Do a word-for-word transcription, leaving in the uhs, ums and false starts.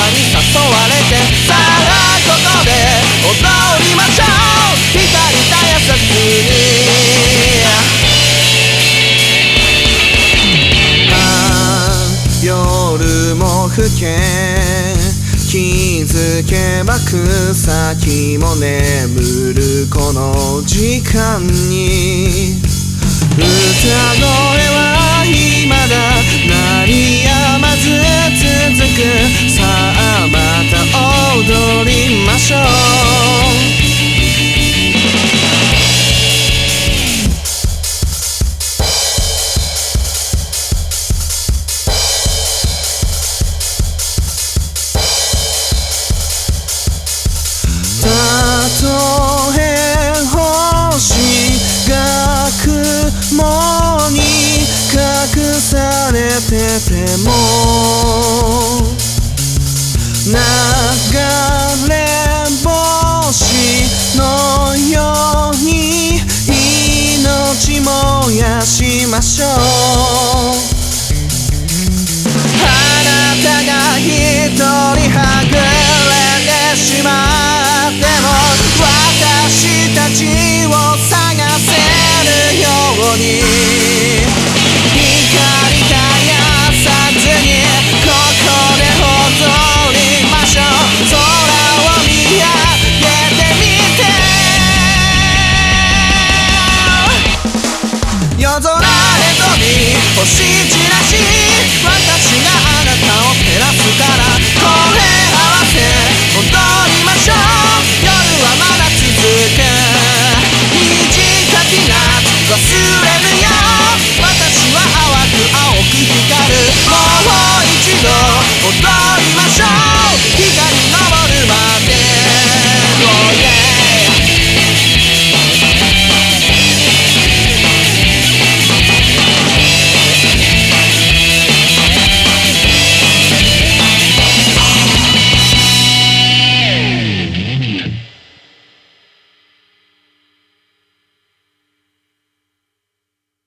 に誘われて、さあここで踊りましょう、光たやさずに。ああ夜も更け、気づけば草木も眠るこの時間に、歌声は未だ鳴り止まず続く。さあまた踊りましょう。たとえ星が雲に隠されてても、流れ星のように命燃やしましょう。あなたが一人はぐれてしまっても、私たちを探せるように、光絶やさずにここで踊りましょう。空を見上げてみて、夜空で飛び星散らし、私があなたを照らすから、声合わせ踊りましょう。夜はまだ続く、短き夏忘れるよ、私は淡く青く光る。もう一度踊りましょう、光